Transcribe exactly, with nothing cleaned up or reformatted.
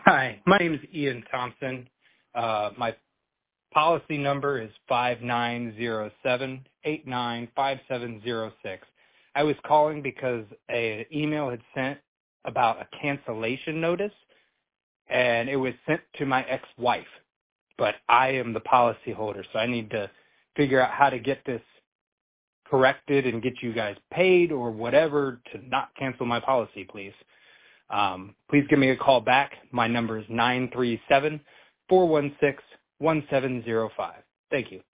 Hi, my name is Ian Thompson. Uh, my policy number is five nine zero seven eight nine five seven zero six. I was calling because an email had sent about a cancellation notice, and it was sent to my ex-wife, but I am the policyholder, so I need to figure out how to get this corrected and get you guys paid or whatever to not cancel my policy, please. Um, please give me a call back. My number is nine three seven, four one six, one seven zero five. Thank you.